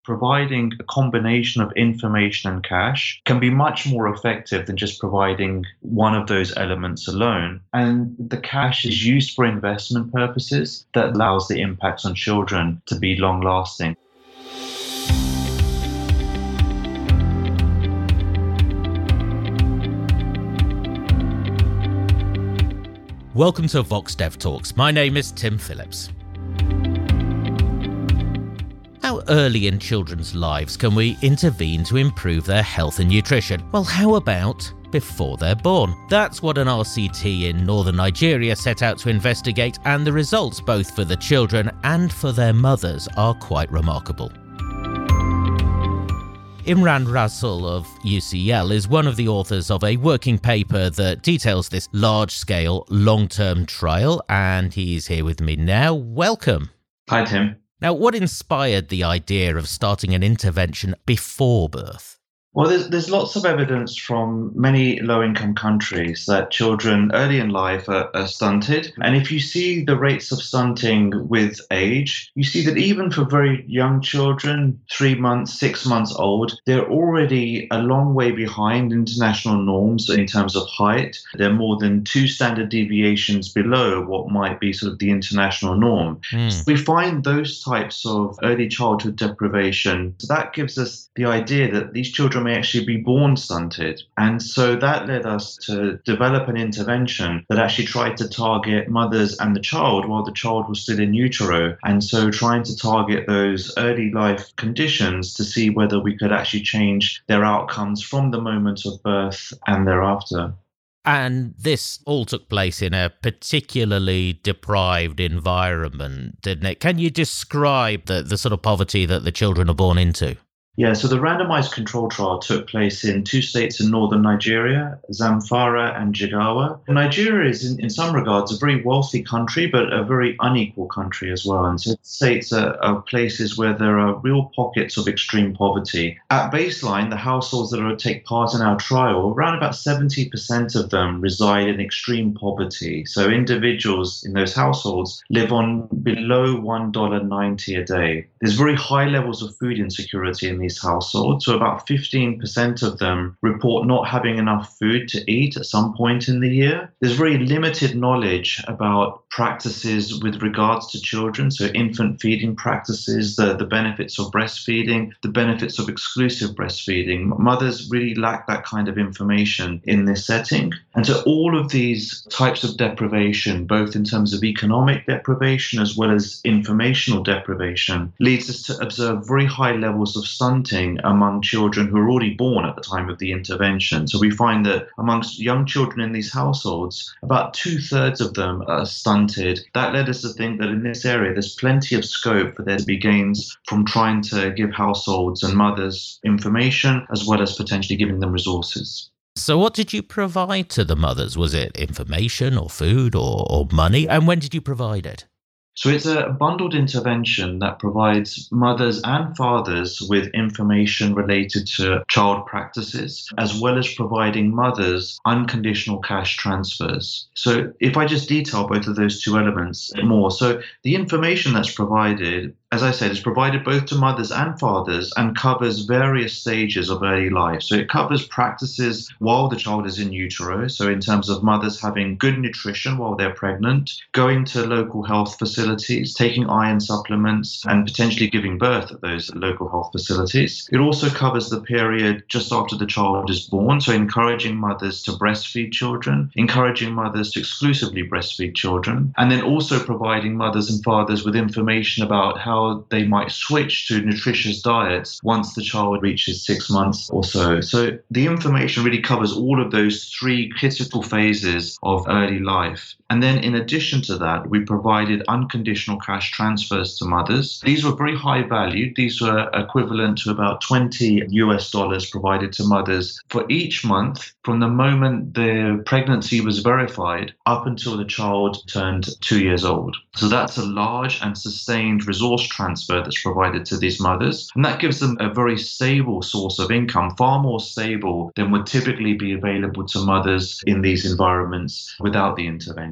providing a combination of information and cash can be much more effective than just providing one of those elements alone. And the cash is used for investment purposes that allows the impacts on children to be long lasting. Welcome to Vox Dev Talks. My name is Tim Phillips. How early in children's lives can we intervene to improve their health and nutrition? Well, how about before they're born? That's what an RCT in northern Nigeria set out to investigate, and the results, both for the children and for their mothers, are quite remarkable. Imran Rasul of UCL is one of the authors of a working paper that details this large-scale, long-term trial, and he's here with me now. Welcome. Hi, Tim. Now, what inspired the idea of starting an intervention before birth? Well, there's lots of evidence from many low-income countries that children early in life are stunted. And if you see the rates of stunting with age, you see that even for very young children, 3 months, 6 months old, they're already a long way behind international norms in terms of height. They're more than 2 standard deviations below what might be sort of the international norm. So we find those types of early childhood deprivation. So that gives us the idea that these children may actually be born stunted. And so that led us to develop an intervention that actually tried to target mothers and the child while the child was still in utero. And so trying to target those early life conditions to see whether we could actually change their outcomes from the moment of birth and thereafter. And this all took place in a particularly deprived environment, didn't it? Can you describe the sort of poverty that the children are born into? Yeah, so the randomized control trial took place in 2 states in northern Nigeria, Zamfara and Jigawa. Nigeria is, in some regards, a very wealthy country, but a very unequal country as well. And so states are places where there are real pockets of extreme poverty. At baseline, the households that are to take part in our trial, around about 70% of them reside in extreme poverty. So individuals in those households live on below $1.90 a day. There's very high levels of food insecurity in these households. So about 15% of them report not having enough food to eat at some point in the year. There's very limited knowledge about practices with regards to children, so infant feeding practices, the benefits of breastfeeding, the benefits of exclusive breastfeeding. Mothers really lack that kind of information in this setting. And so all of these types of deprivation, both in terms of economic deprivation as well as informational deprivation, leads us to observe very high levels of stunting among children who are already born at the time of the intervention. So we find that amongst young children in these households, about 2/3 of them are stunted. That led us to think that in this area, there's plenty of scope for there to be gains from trying to give households and mothers information, as well as potentially giving them resources. So what did you provide to the mothers? Was it information or food or money? And when did you provide it? So it's a bundled intervention that provides mothers and fathers with information related to child practices, as well as providing mothers unconditional cash transfers. So if I just detail both of those 2 elements more. So the information that's provided, as I said, is provided both to mothers and fathers and covers various stages of early life. So it covers practices while the child is in utero. So in terms of mothers having good nutrition while they're pregnant, going to local health facilities, taking iron supplements, and potentially giving birth at those local health facilities. It also covers the period just after the child is born. So encouraging mothers to breastfeed children, encouraging mothers to exclusively breastfeed children, and then also providing mothers and fathers with information about how they might switch to nutritious diets once the child reaches 6 months or so. So the information really covers all of those 3 critical phases of early life. And then in addition to that, we provided unconditional cash transfers to mothers. These were very high valued. These were equivalent to about $20 provided to mothers for each month from the moment the pregnancy was verified up until the child turned 2 years old. So that's a large and sustained resource transfer that's provided to these mothers. And that gives them a very stable source of income, far more stable than would typically be available to mothers in these environments without the intervention.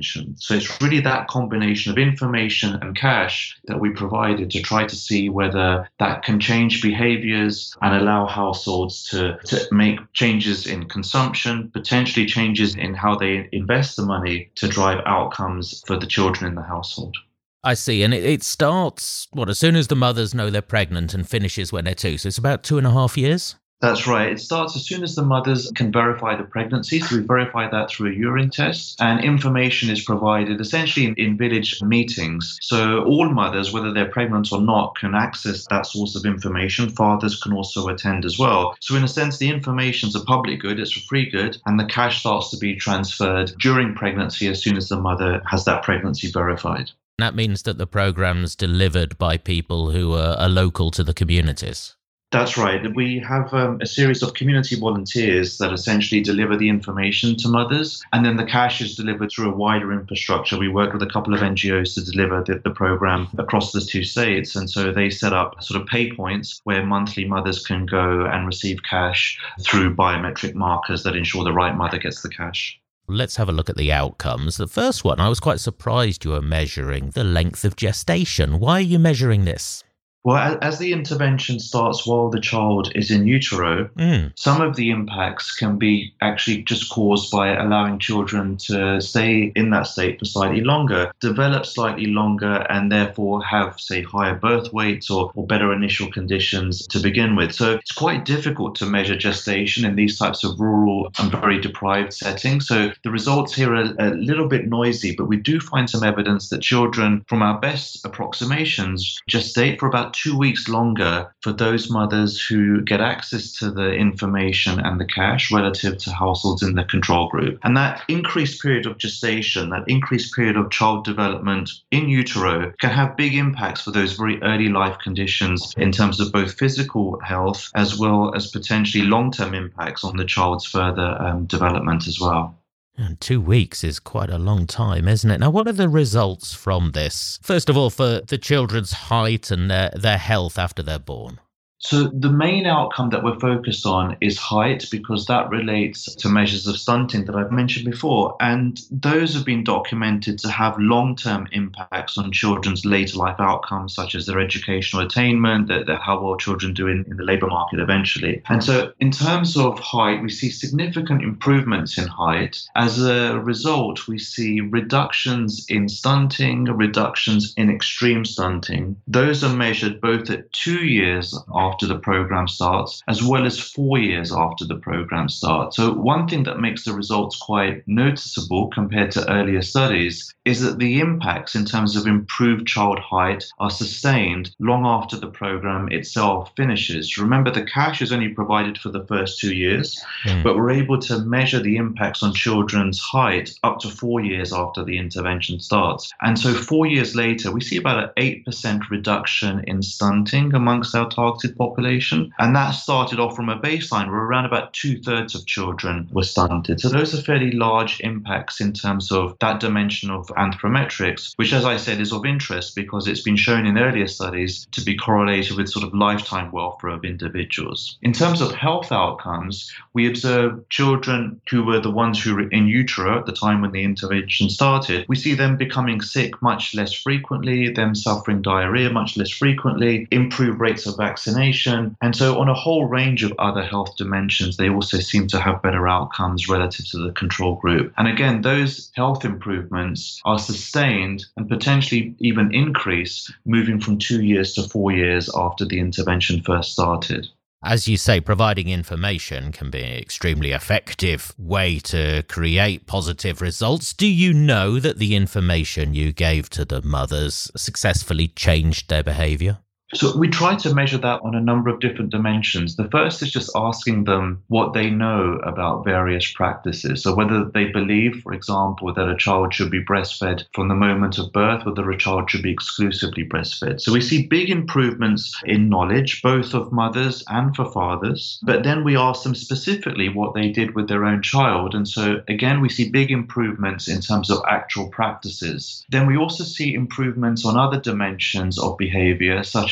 intervention. So it's really that combination of information and cash that we provided to try to see whether that can change behaviors and allow households to make changes in consumption, potentially changes in how they invest the money to drive outcomes for the children in the household. I see. And it starts, as soon as the mothers know they're pregnant and finishes when they're 2. So it's about 2.5 years? That's right. It starts as soon as the mothers can verify the pregnancy. So we verify that through a urine test, and information is provided essentially in village meetings. So all mothers, whether they're pregnant or not, can access that source of information. Fathers can also attend as well. So in a sense, the information's a public good, it's a free good, and the cash starts to be transferred during pregnancy as soon as the mother has that pregnancy verified. That means that the program's delivered by people who are local to the communities. That's right. We have a series of community volunteers that essentially deliver the information to mothers, and then the cash is delivered through a wider infrastructure. We work with a couple of NGOs to deliver the program across the 2 states, and so they set up sort of pay points where monthly mothers can go and receive cash through biometric markers that ensure the right mother gets the cash. Let's have a look at the outcomes. The first one, I was quite surprised you were measuring the length of gestation. Why are you measuring this? Well, as the intervention starts while the child is in utero, some of the impacts can be actually just caused by allowing children to stay in that state for slightly longer, develop slightly longer, and therefore have, say, higher birth weights or better initial conditions to begin with. So it's quite difficult to measure gestation in these types of rural and very deprived settings. So the results here are a little bit noisy, but we do find some evidence that children, from our best approximations, gestate for about 2 weeks longer for those mothers who get access to the information and the cash relative to households in the control group. And that increased period of gestation, that increased period of child development in utero can have big impacts for those very early life conditions in terms of both physical health as well as potentially long-term impacts on the child's further development as well. And 2 weeks is quite a long time, isn't it? Now, what are the results from this? First of all, for the children's height and their health after they're born. So the main outcome that we're focused on is height, because that relates to measures of stunting that I've mentioned before. And those have been documented to have long-term impacts on children's later life outcomes, such as their educational attainment, how well children do in the labour market eventually. And so in terms of height, we see significant improvements in height. As a result, we see reductions in stunting, reductions in extreme stunting. Those are measured both at 2 years after the program starts, as well as 4 years after the program starts. So one thing that makes the results quite noticeable compared to earlier studies is that the impacts in terms of improved child height are sustained long after the program itself finishes. Remember, the cash is only provided for the first 2 years, but we're able to measure the impacts on children's height up to 4 years after the intervention starts. And so 4 years later, we see about an 8% reduction in stunting amongst our targeted population. And that started off from a baseline where around about 2/3 of children were stunted. So those are fairly large impacts in terms of that dimension of anthropometrics, which, as I said, is of interest because it's been shown in earlier studies to be correlated with sort of lifetime welfare of individuals. In terms of health outcomes, we observed children who were the ones who were in utero at the time when the intervention started. We see them becoming sick much less frequently, them suffering diarrhea much less frequently, improved rates of vaccination. And so on a whole range of other health dimensions, they also seem to have better outcomes relative to the control group. And again, those health improvements are sustained and potentially even increase moving from 2 years to 4 years after the intervention first started. As you say, providing information can be an extremely effective way to create positive results. Do you know that the information you gave to the mothers successfully changed their behaviour? So we try to measure that on a number of different dimensions. The first is just asking them what they know about various practices. So whether they believe, for example, that a child should be breastfed from the moment of birth, whether a child should be exclusively breastfed. So we see big improvements in knowledge, both of mothers and for fathers. But then we ask them specifically what they did with their own child. And so again, we see big improvements in terms of actual practices. Then we also see improvements on other dimensions of behavior, such as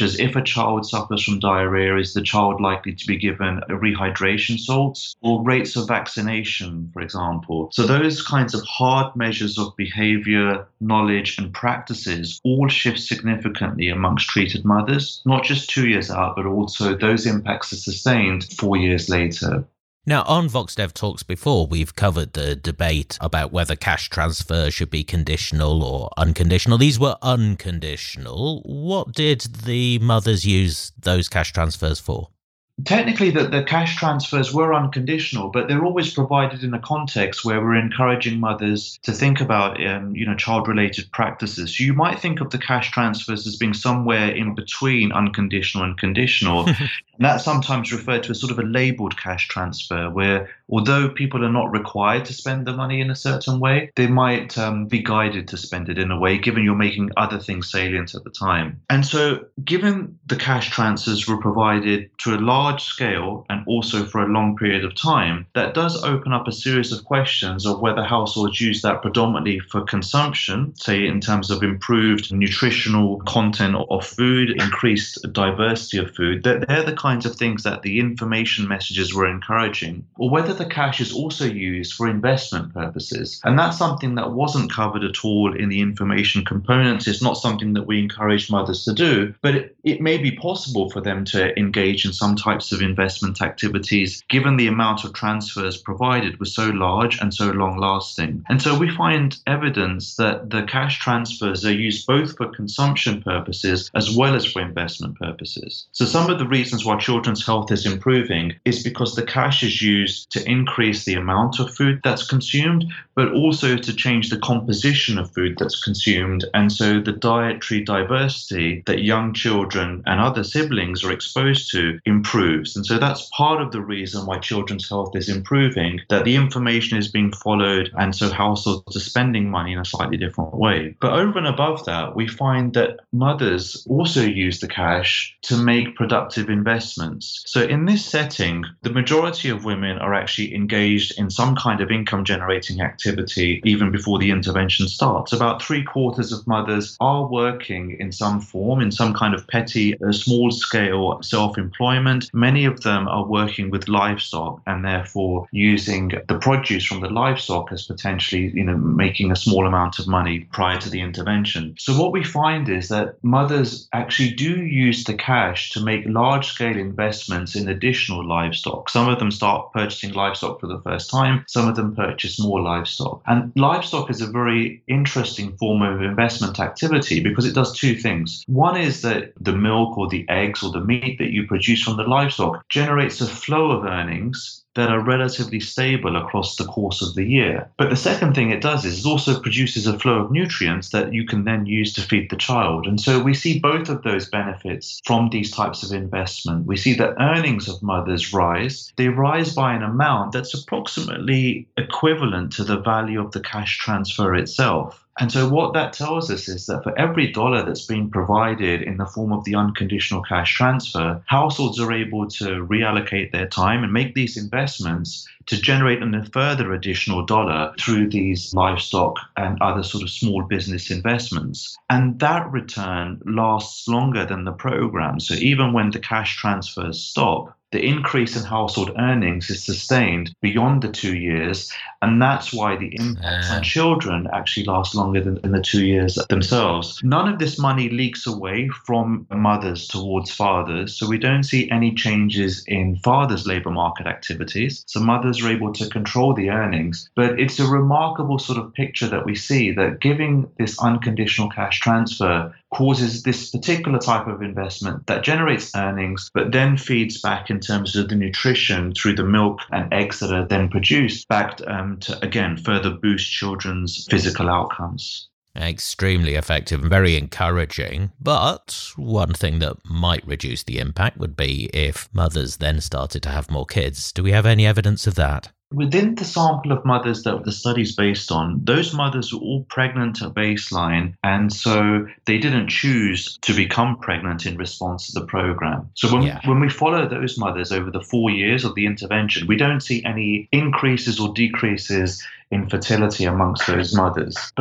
as if a child suffers from diarrhea, is the child likely to be given rehydration salts, or rates of vaccination, for example. So those kinds of hard measures of behavior, knowledge, and practices all shift significantly amongst treated mothers, not just 2 years out, but also those impacts are sustained 4 years later. Now, on VoxDev Talks before, we've covered the debate about whether cash transfer should be conditional or unconditional. These were unconditional. What did the mothers use those cash transfers for? Technically, the cash transfers were unconditional, but they're always provided in a context where we're encouraging mothers to think about, child-related practices. So you might think of the cash transfers as being somewhere in between unconditional and conditional. And that's sometimes referred to as sort of a labeled cash transfer, where although people are not required to spend the money in a certain way, they might be guided to spend it in a way, given you're making other things salient at the time. And so given the cash transfers were provided to a large scale and also for a long period of time, that does open up a series of questions of whether households use that predominantly for consumption, say in terms of improved nutritional content of food, increased diversity of food. They're the kinds of things that the information messages were encouraging, or whether the cash is also used for investment purposes. And that's something that wasn't covered at all in the information components. It's not something that we encourage mothers to do, but it may be possible for them to engage in some types of investment activities, given the amount of transfers provided was so large and so long lasting. And so we find evidence that the cash transfers are used both for consumption purposes as well as for investment purposes. So some of the reasons why children's health is improving is because the cash is used to increase the amount of food that's consumed, but also to change the composition of food that's consumed. And so the dietary diversity that young children and other siblings are exposed to improves. And so that's part of the reason why children's health is improving, that the information is being followed, and so households are spending money in a slightly different way. But over and above that, we find that mothers also use the cash to make productive investments. So in this setting, the majority of women are actually engaged in some kind of income generating activity even before the intervention starts. About 3/4 of mothers are working in some form, in some kind of petty, small scale self-employment. Many of them are working with livestock and therefore using the produce from the livestock as potentially, making a small amount of money prior to the intervention. So what we find is that mothers actually do use the cash to make large-scale investments in additional livestock. Some of them start purchasing livestock for the first time. Some of them purchase more livestock. And livestock is a very interesting form of investment activity because it does two things. One is that the milk or the eggs or the meat that you produce from the livestock generates a flow of earnings that are relatively stable across the course of the year. But the second thing it does is it also produces a flow of nutrients that you can then use to feed the child. And so we see both of those benefits from these types of investment. We see that earnings of mothers rise. They rise by an amount that's approximately equivalent to the value of the cash transfer itself. And so what that tells us is that for every dollar that's being provided in the form of the unconditional cash transfer, households are able to reallocate their time and make these investments to generate a further additional dollar through these livestock and other sort of small business investments. And that return lasts longer than the program. So even when the cash transfers stop, the increase in household earnings is sustained beyond the 2 years, and that's why the impact on children actually lasts longer than the 2 years themselves. None of this money leaks away from mothers towards fathers, so we don't see any changes in fathers' labour market activities. So mothers are able to control the earnings, but it's a remarkable sort of picture that we see that giving this unconditional cash transfer causes this particular type of investment that generates earnings, but then feeds back in terms of the nutrition through the milk and eggs that are then produced back to, again, further boost children's physical outcomes. Extremely effective and very encouraging. But one thing that might reduce the impact would be if mothers then started to have more kids. Do we have any evidence of that? Within the sample of mothers that the study's based on, those mothers were all pregnant at baseline, and so they didn't choose to become pregnant in response to the program. So when we follow those mothers over the 4 years of the intervention, we don't see any increases or decreases in fertility amongst those mothers. But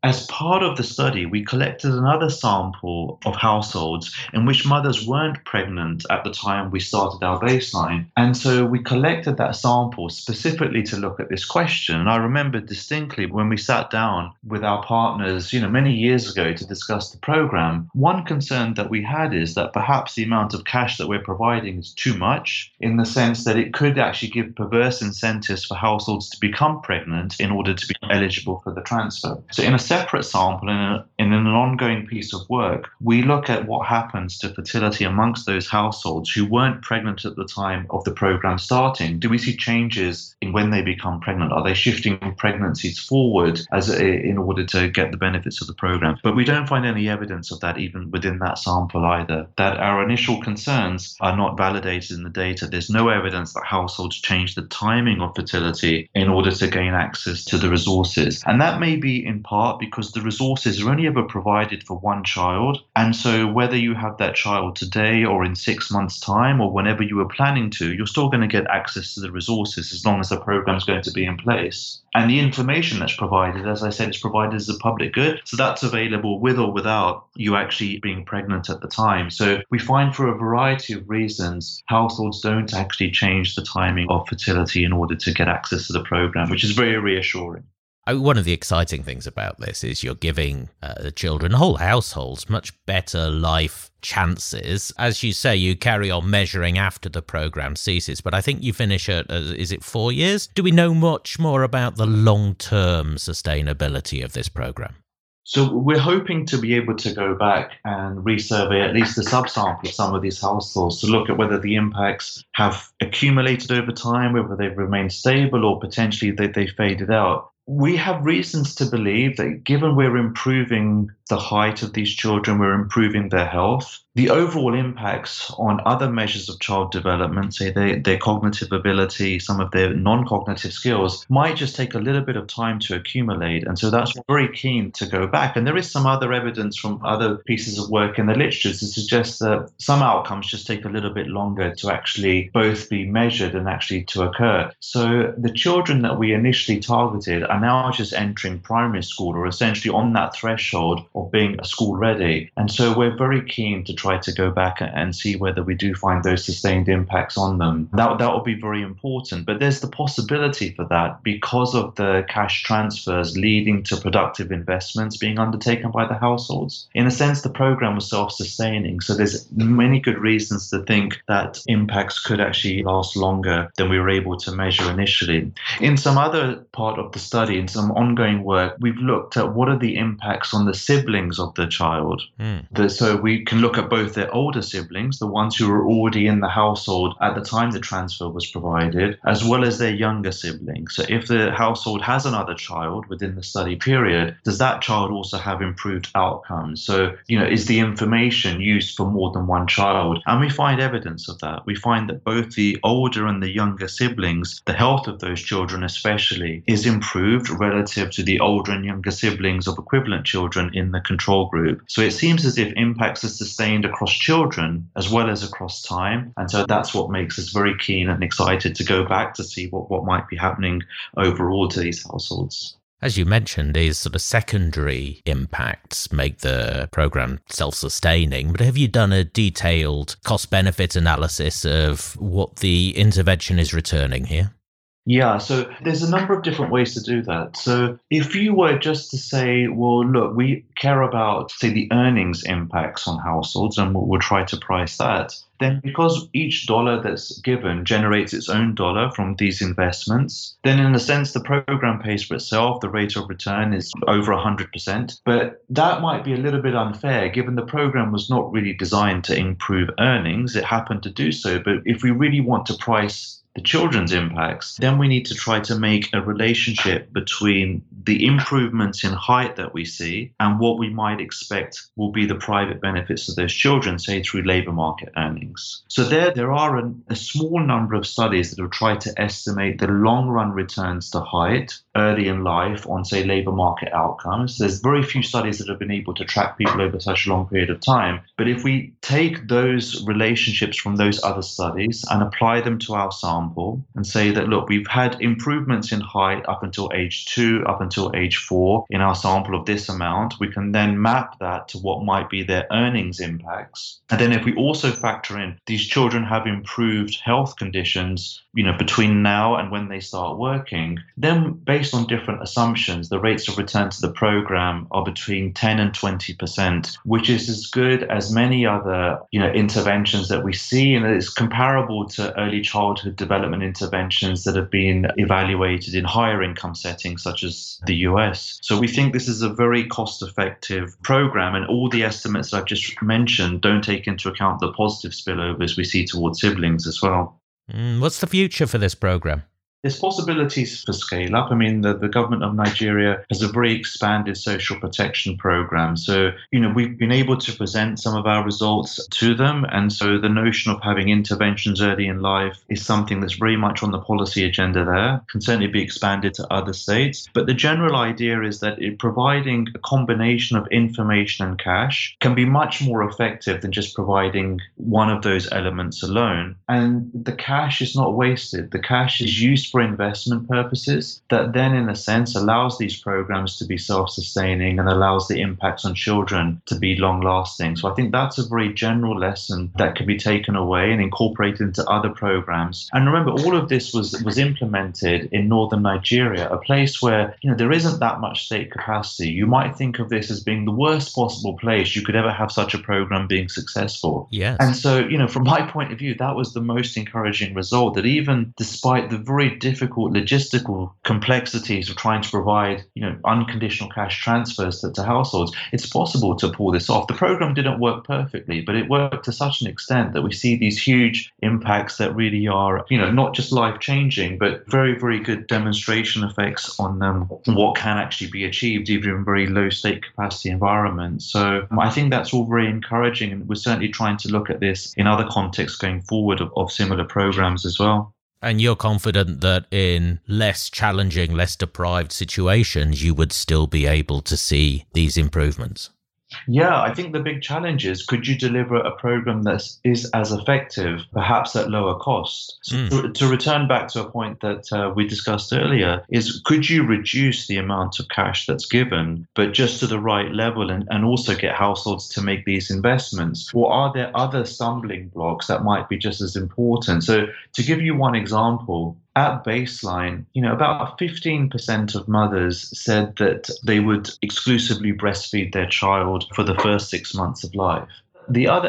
as part of the study, we collected another sample of households in which mothers weren't pregnant at the time we started our baseline. And so we collected that sample specifically to look at this question. And I remember distinctly when we sat down with our partners, many years ago to discuss the program, one concern that we had is that perhaps the amount of cash that we're providing is too much, in the sense that it could actually give perverse incentives for households to become pregnant in order to be eligible for the transfer. So in a separate sample, in an ongoing piece of work, we look at what happens to fertility amongst those households who weren't pregnant at the time of the program starting. Do we see changes in when they become pregnant? Are they shifting pregnancies forward in order to get the benefits of the program? But we don't find any evidence of that even within that sample either. That our initial concerns are not validated in the data. There's no evidence that households change the timing of fertility in order to gain access to the resources. And that may be in part because the resources are only ever provided for one child. And so whether you have that child today or in 6 months' time or whenever you were planning to, you're still going to get access to the resources as long as the program is going to be in place. And the information that's provided, as I said, is provided as a public good. So that's available with or without you actually being pregnant at the time. So we find for a variety of reasons, households don't actually change the timing of fertility in order to get access to the program, which is very reassuring. One of the exciting things about this is you're giving the children, whole households, much better life chances. As you say, you carry on measuring after the program ceases, but I think you finish at, is it 4 years? Do we know much more about the long-term sustainability of this program? So we're hoping to be able to go back and resurvey at least a subsample of some of these households to look at whether the impacts have accumulated over time, whether they've remained stable or potentially they faded out. We have reasons to believe that given we're improving the height of these children, we're improving their health, the overall impacts on other measures of child development, say their cognitive ability, some of their non-cognitive skills, might just take a little bit of time to accumulate. And so that's very keen to go back. And there is some other evidence from other pieces of work in the literature to suggest that some outcomes just take a little bit longer to actually both be measured and actually to occur. So the children that we initially targeted are now just entering primary school or essentially on that threshold of being school ready. And so we're very keen to try to go back and see whether we do find those sustained impacts on them. That will be very important. But there's the possibility for that because of the cash transfers leading to productive investments being undertaken by the households. In a sense, the program was self-sustaining. So there's many good reasons to think that impacts could actually last longer than we were able to measure initially. In some other part of the study, in some ongoing work, we've looked at what are the impacts on the siblings of the child. So we can look at both their older siblings, the ones who were already in the household at the time the transfer was provided, as well as their younger siblings. So if the household has another child within the study period, does that child also have improved outcomes? So, is the information used for more than one child? And we find evidence of that. We find that both the older and the younger siblings, the health of those children especially, is improved relative to the older and younger siblings of equivalent children in the control group. So it seems as if impacts are sustained across children as well as across time. And so that's what makes us very keen and excited to go back to see what might be happening overall to these households. As you mentioned, these sort of secondary impacts make the program self-sustaining, but have you done a detailed cost-benefit analysis of what the intervention is returning here? Yeah, so there's a number of different ways to do that. So if you were just to say, well, look, we care about, say, the earnings impacts on households and we'll try to price that, then because each dollar that's given generates its own dollar from these investments, then in a sense, the program pays for itself. The rate of return is over 100%. But that might be a little bit unfair given the program was not really designed to improve earnings. It happened to do so. But if we really want to price the children's impacts, then we need to try to make a relationship between the improvements in height that we see and what we might expect will be the private benefits of those children, say through labour market earnings. So there are a small number of studies that have tried to estimate the long-run returns to height early in life on, say, labour market outcomes. There's very few studies that have been able to track people over such a long period of time. But if we take those relationships from those other studies and apply them to our sample, example, and say that, look, we've had improvements in height up until age 2, up until age 4 in our sample of this amount. We can then map that to what might be their earnings impacts. And then if we also factor in these children have improved health conditions, between now and when they start working, then based on different assumptions, the rates of return to the program are between 10 and 20%, which is as good as many other, interventions that we see. And it's comparable to early childhood development interventions that have been evaluated in higher income settings, such as the US. So we think this is a very cost-effective program, and all the estimates I've just mentioned don't take into account the positive spillovers we see towards siblings as well. What's the future for this program? There's possibilities for scale up. I mean, the government of Nigeria has a very expanded social protection program. So, we've been able to present some of our results to them. And so the notion of having interventions early in life is something that's very much on the policy agenda there, can certainly be expanded to other states. But the general idea is that providing a combination of information and cash can be much more effective than just providing one of those elements alone. And the cash is not wasted. The cash is used for investment purposes that then, in a sense, allows these programs to be self-sustaining and allows the impacts on children to be long-lasting. So I think that's a very general lesson that can be taken away and incorporated into other programs. And remember, all of this was implemented in northern Nigeria, a place where there isn't that much state capacity. You might think of this as being the worst possible place you could ever have such a program being successful. Yes. And so, from my point of view, that was the most encouraging result, that even despite the very difficult logistical complexities of trying to provide, unconditional cash transfers to households, it's possible to pull this off. The program didn't work perfectly, but it worked to such an extent that we see these huge impacts that really are, not just life-changing, but very, very good demonstration effects on what can actually be achieved, even in very low state capacity environments. So I think that's all very encouraging, and we're certainly trying to look at this in other contexts going forward of similar programs as well. And you're confident that in less challenging, less deprived situations, you would still be able to see these improvements? Yeah, I think the big challenge is, could you deliver a program that is as effective, perhaps at lower cost? So to return back to a point that we discussed earlier, is could you reduce the amount of cash that's given, but just to the right level, and also get households to make these investments? Or are there other stumbling blocks that might be just as important? So to give you one example, at baseline, about 15% of mothers said that they would exclusively breastfeed their child for the first 6 months of life. The other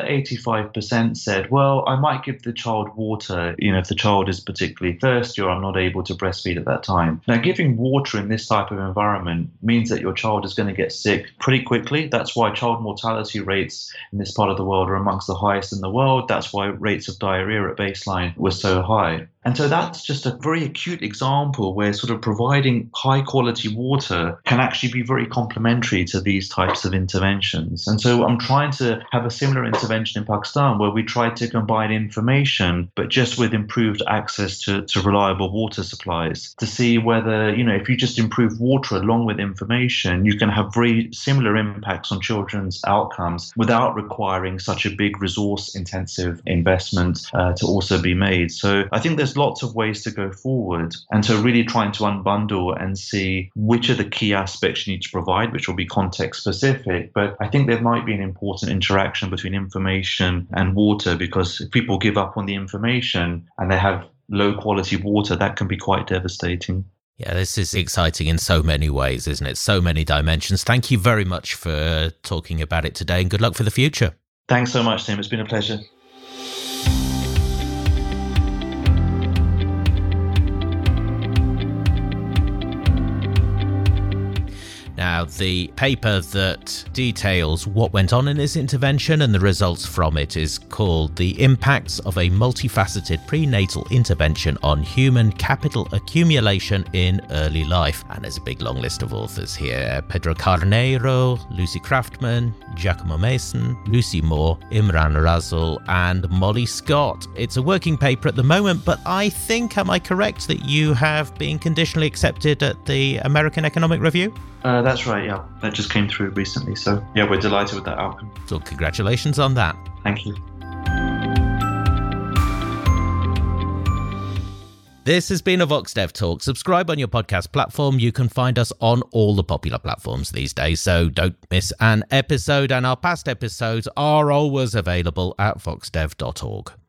85% said, well, I might give the child water, if the child is particularly thirsty or I'm not able to breastfeed at that time. Now, giving water in this type of environment means that your child is going to get sick pretty quickly. That's why child mortality rates in this part of the world are amongst the highest in the world. That's why rates of diarrhea at baseline were so high. And so that's just a very acute example where sort of providing high quality water can actually be very complementary to these types of interventions. And so I'm trying to have a similar intervention in Pakistan where we tried to combine information, but just with improved access to reliable water supplies, to see whether, if you just improve water along with information, you can have very similar impacts on children's outcomes without requiring such a big resource intensive investment to also be made. So I think there's lots of ways to go forward, and so really trying to unbundle and see which are the key aspects you need to provide, which will be context specific. But I think there might be an important interaction between information and water, because if people give up on the information and they have low quality water, that can be quite devastating. Yeah, this is exciting in so many ways, isn't it? So many dimensions. Thank you very much for talking about it today, and good luck for the future. Thanks so much, Tim. It's been a pleasure. Now, the paper that details what went on in this intervention and the results from it is called The Impacts of a Multifaceted Prenatal Intervention on Human Capital Accumulation in Early Life. And there's a big long list of authors here. Pedro Carneiro, Lucy Craftman, Giacomo Mason, Lucy Moore, Imran Rasul, and Molly Scott. It's a working paper at the moment, but I think, am I correct, that you have been conditionally accepted at the American Economic Review? That's right, yeah. That just came through recently. So, yeah, we're delighted with that outcome. So, congratulations on that. Thank you. This has been a VoxDev Talk. Subscribe on your podcast platform. You can find us on all the popular platforms these days, so don't miss an episode. And our past episodes are always available at voxdev.org.